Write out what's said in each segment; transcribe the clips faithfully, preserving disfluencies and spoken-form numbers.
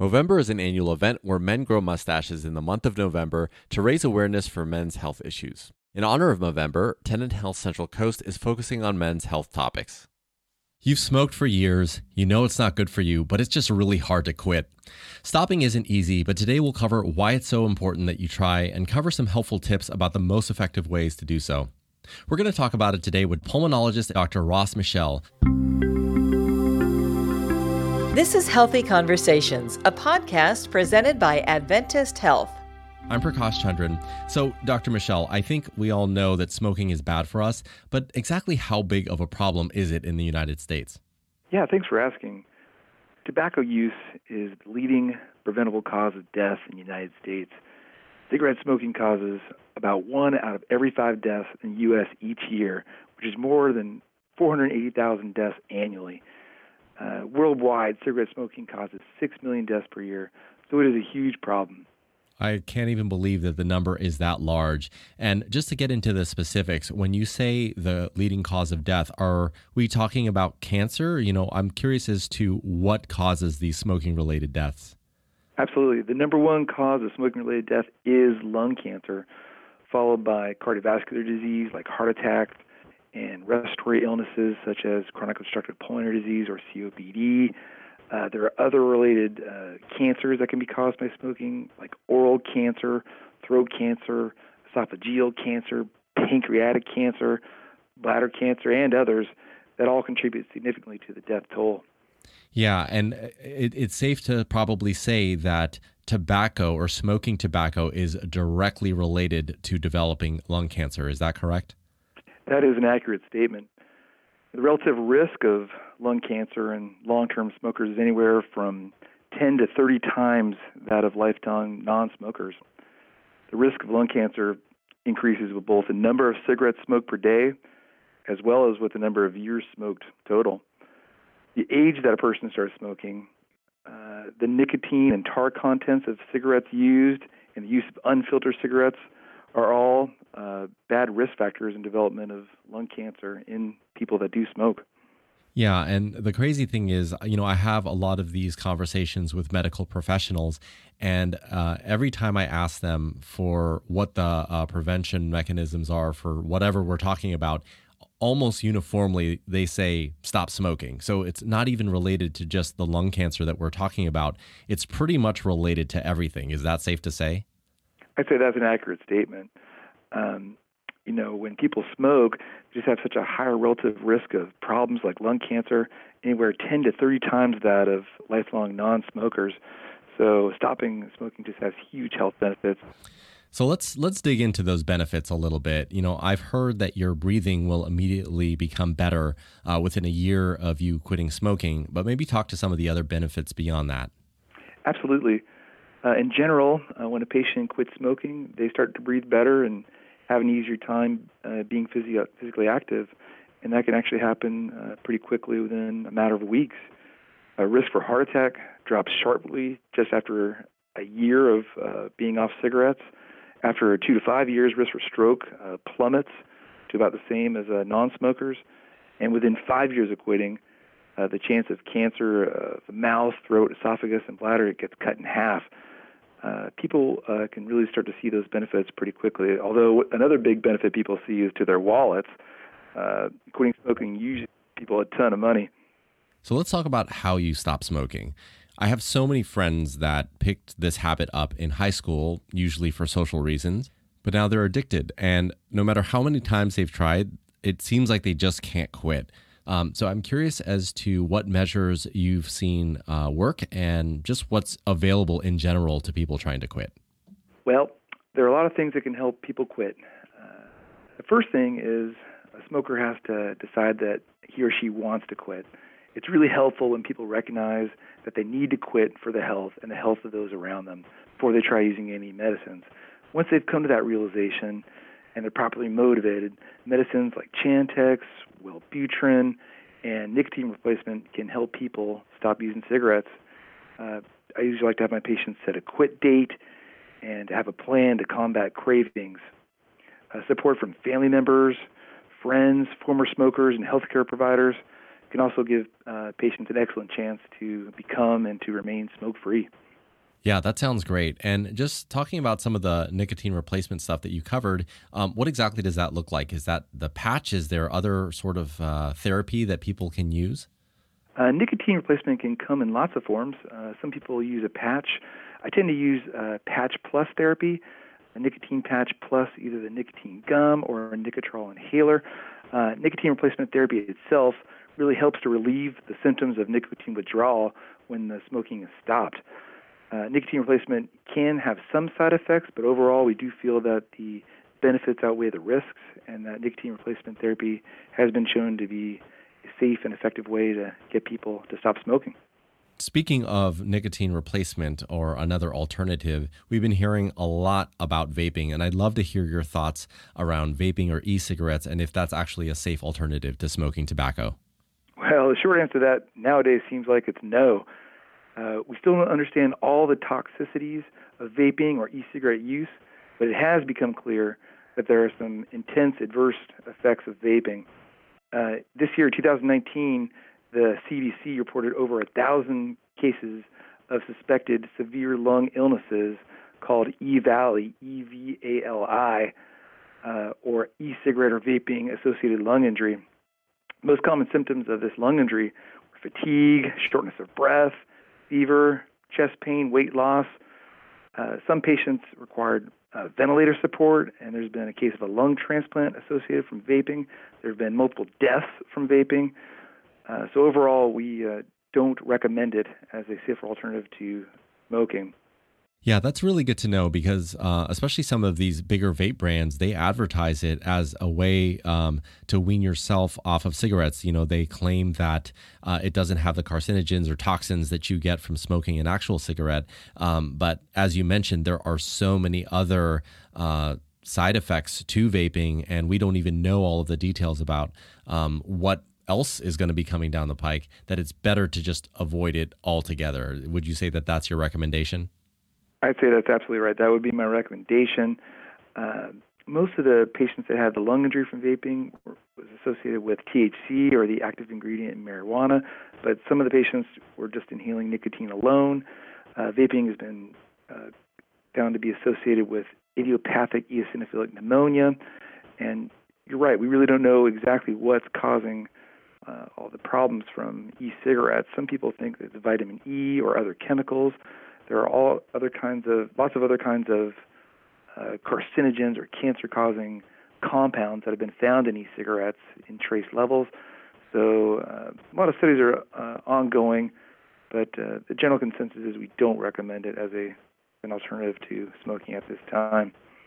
Movember is an annual event where men grow mustaches in the month of November to raise awareness for men's health issues. In honor of Movember, Tennant Health Central Coast is focusing on men's health topics. You've smoked for years, you know it's not good for you, but it's just really hard to quit. Stopping isn't easy, but today we'll cover why it's so important that you try and cover some helpful tips about the most effective ways to do so. We're going to talk about it today with pulmonologist Doctor Ross Michel. This is Healthy Conversations, a podcast presented by Adventist Health. I'm Prakash Chandran. So, Doctor Michel, I think we all know that smoking is bad for us, but exactly how big of a problem is it in the United States? Yeah, thanks for asking. Tobacco use is the leading preventable cause of death in the United States. Cigarette smoking causes about one out of every five deaths in the U S each year, which is more than four hundred eighty thousand deaths annually. Uh, worldwide, cigarette smoking causes six million deaths per year, so it is a huge problem. I can't even believe that the number is that large. And just to get into the specifics, when you say the leading cause of death, are we talking about cancer? You know, I'm curious as to what causes these smoking-related deaths. Absolutely. The number one cause of smoking-related death is lung cancer, followed by cardiovascular disease like heart attack, and respiratory illnesses such as chronic obstructive pulmonary disease or C O P D. Uh, there are other related uh, cancers that can be caused by smoking, like oral cancer, throat cancer, esophageal cancer, pancreatic cancer, bladder cancer, and others that all contribute significantly to the death toll. Yeah, and it, it's safe to probably say that tobacco or smoking tobacco is directly related to developing lung cancer. Is that correct? That is an accurate statement. The relative risk of lung cancer in long-term smokers is anywhere from ten to thirty times that of lifetime non-smokers. The risk of lung cancer increases with both the number of cigarettes smoked per day as well as with the number of years smoked total. The age that a person starts smoking, uh, the nicotine and tar contents of cigarettes used, and the use of unfiltered cigarettes are all uh, bad risk factors in development of lung cancer in people that do smoke. Yeah, and the crazy thing is, you know, I have a lot of these conversations with medical professionals, and uh, every time I ask them for what the uh, prevention mechanisms are for whatever we're talking about, almost uniformly they say stop smoking. So it's not even related to just the lung cancer that we're talking about. It's pretty much related to everything. Is that safe to say? I'd say that's an accurate statement. Um, you know, when people smoke, they just have such a higher relative risk of problems like lung cancer, anywhere ten to thirty times that of lifelong non-smokers. So stopping smoking just has huge health benefits. So let's let's dig into those benefits a little bit. You know, I've heard that your breathing will immediately become better uh, within a year of you quitting smoking, but maybe talk to some of the other benefits beyond that. Absolutely. Uh, in general, uh, when a patient quits smoking, they start to breathe better and have an easier time uh, being physio- physically active, and that can actually happen uh, pretty quickly within a matter of weeks. Uh, risk for heart attack drops sharply just after a year of uh, being off cigarettes. After two to five years, risk for stroke uh, plummets to about the same as uh, non-smokers, and within five years of quitting, uh, the chance of cancer of the mouth, throat, esophagus, and bladder it gets cut in half. Uh, people uh, can really start to see those benefits pretty quickly. Although another big benefit people see is to their wallets. Uh, quitting smoking usually gives people a ton of money. So let's talk about how you stop smoking. I have so many friends that picked this habit up in high school, usually for social reasons, but now they're addicted. And no matter how many times they've tried, it seems like they just can't quit. Um, so I'm curious as to what measures you've seen uh, work and just what's available in general to people trying to quit. Well, there are a lot of things that can help people quit. Uh, the first thing is a smoker has to decide that he or she wants to quit. It's really helpful when people recognize that they need to quit for the health and the health of those around them before they try using any medicines. Once they've come to that realization and they're properly motivated, medicines like Chantix, Wellbutrin, and nicotine replacement can help people stop using cigarettes. Uh, I usually like to have my patients set a quit date and have a plan to combat cravings. Uh, support from family members, friends, former smokers, and healthcare providers can also give uh, patients an excellent chance to become and to remain smoke-free. Yeah, that sounds great. And just talking about some of the nicotine replacement stuff that you covered, um, what exactly does that look like? Is that the patch? Is there other sort of uh, therapy that people can use? Uh, nicotine replacement can come in lots of forms. Uh, some people use a patch. I tend to use uh, patch plus therapy, a nicotine patch plus either the nicotine gum or a Nicotrol inhaler. Uh, nicotine replacement therapy itself really helps to relieve the symptoms of nicotine withdrawal when the smoking is stopped. Uh, nicotine replacement can have some side effects, but overall we do feel that the benefits outweigh the risks, and that nicotine replacement therapy has been shown to be a safe and effective way to get people to stop smoking. Speaking of nicotine replacement or another alternative, we've been hearing a lot about vaping, and I'd love to hear your thoughts around vaping or e-cigarettes and if that's actually a safe alternative to smoking tobacco. Well, the short answer to that nowadays seems like it's no. Uh, we still don't understand all the toxicities of vaping or e-cigarette use, but it has become clear that there are some intense adverse effects of vaping. Uh, this year, two thousand nineteen, the C D C reported over a thousand cases of suspected severe lung illnesses called E-Valley, E V A L I, uh, or e-cigarette or vaping-associated lung injury. Most common symptoms of this lung injury were fatigue, shortness of breath, fever, chest pain, weight loss. Uh, some patients required uh, ventilator support, and there's been a case of a lung transplant associated from vaping. There have been multiple deaths from vaping. Uh, so overall, we uh, don't recommend it as a safer alternative to smoking. Yeah, that's really good to know because uh, especially some of these bigger vape brands, they advertise it as a way um, to wean yourself off of cigarettes. You know, they claim that uh, it doesn't have the carcinogens or toxins that you get from smoking an actual cigarette. Um, but as you mentioned, there are so many other uh, side effects to vaping, and we don't even know all of the details about um, what else is going to be coming down the pike, that it's better to just avoid it altogether. Would you say that that's your recommendation? I'd say that's absolutely right. That would be my recommendation. Uh, most of the patients that had the lung injury from vaping were, was associated with T H C or the active ingredient in marijuana, but some of the patients were just inhaling nicotine alone. Uh, vaping has been uh, found to be associated with idiopathic eosinophilic pneumonia, and you're right, we really don't know exactly what's causing uh, all the problems from e-cigarettes. Some people think that it's vitamin E or other chemicals. There are all other kinds of, lots of other kinds of uh, carcinogens or cancer-causing compounds that have been found in e-cigarettes in trace levels. So uh, a lot of studies are uh, ongoing, but uh, the general consensus is we don't recommend it as a an alternative to smoking at this time.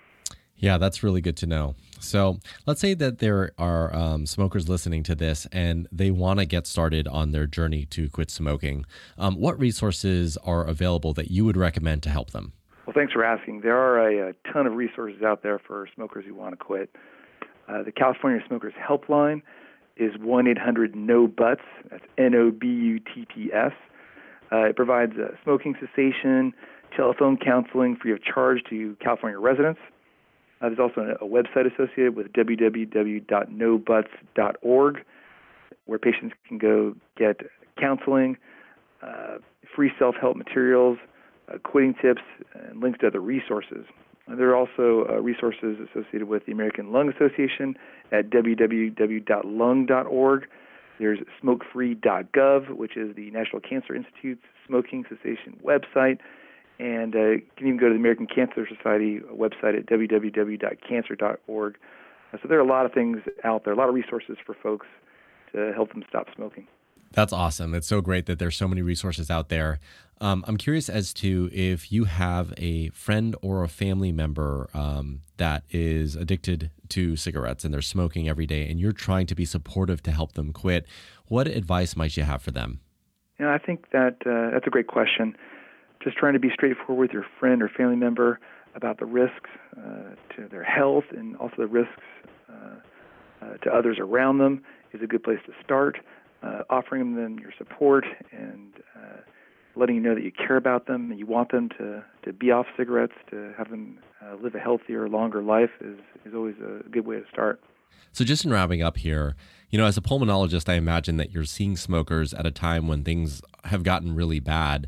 Yeah, that's really good to know. So let's say that there are um, smokers listening to this and they want to get started on their journey to quit smoking. Um, what resources are available that you would recommend to help them? Well, thanks for asking. There are a, a ton of resources out there for smokers who want to quit. Uh, the California Smokers Helpline is one eight hundred N O B U T S. That's N O B U T T S. Uh, it provides uh, smoking cessation, telephone counseling free of charge to California residents. Uh, there's also a, a website associated with w w w dot no buts dot org where patients can go get counseling, uh, free self-help materials, uh, quitting tips, and links to other resources. And there are also uh, resources associated with the American Lung Association at w w w dot lung dot org. There's smoke free dot gov, which is the National Cancer Institute's smoking cessation website. And uh, you can even go to the American Cancer Society website at w w w dot cancer dot org. Uh, so there are a lot of things out there, a lot of resources for folks to help them stop smoking. That's awesome. It's so great that there's so many resources out there. Um, I'm curious as to if you have a friend or a family member um, that is addicted to cigarettes and they're smoking every day and you're trying to be supportive to help them quit. What advice might you have for them? You know, I think that uh, that's a great question. Just trying to be straightforward with your friend or family member about the risks uh, to their health and also the risks uh, uh, to others around them is a good place to start. Uh, offering them your support and uh, letting you know that you care about them and you want them to, to be off cigarettes, to have them uh, live a healthier, longer life is, is always a good way to start. So just in wrapping up here, you know, as a pulmonologist, I imagine that you're seeing smokers at a time when things have gotten really bad.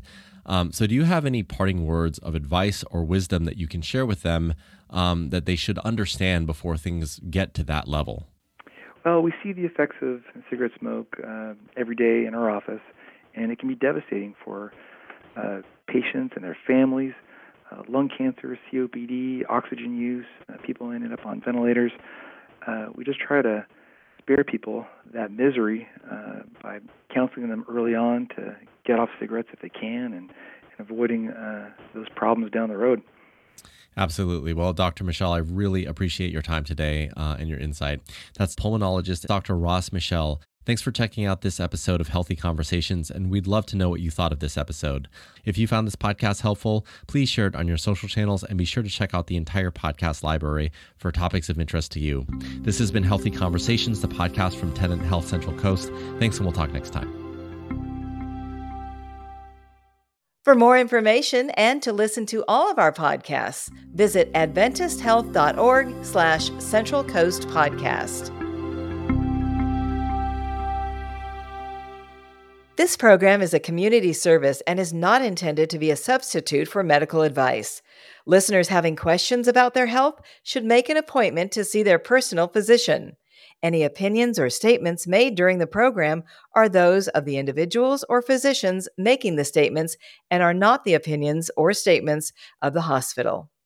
Um, so do you have any parting words of advice or wisdom that you can share with them um, that they should understand before things get to that level? Well, we see the effects of cigarette smoke uh, every day in our office, and it can be devastating for uh, patients and their families. Uh, lung cancer, C O P D, oxygen use, uh, people ended up on ventilators. Uh, we just try to spare people that misery uh, by counseling them early on to get off cigarettes if they can, and, and avoiding uh, those problems down the road. Absolutely. Well, Doctor Michel, I really appreciate your time today uh, and your insight. That's pulmonologist Doctor Ross Michel. Thanks for checking out this episode of Healthy Conversations, and we'd love to know what you thought of this episode. If you found this podcast helpful, please share it on your social channels and be sure to check out the entire podcast library for topics of interest to you. This has been Healthy Conversations, the podcast from Tenet Health Central Coast. Thanks, and we'll talk next time. For more information and to listen to all of our podcasts, visit adventisthealth.org slash Central Coast Podcast. This program is a community service and is not intended to be a substitute for medical advice. Listeners having questions about their health should make an appointment to see their personal physician. Any opinions or statements made during the program are those of the individuals or physicians making the statements and are not the opinions or statements of the hospital.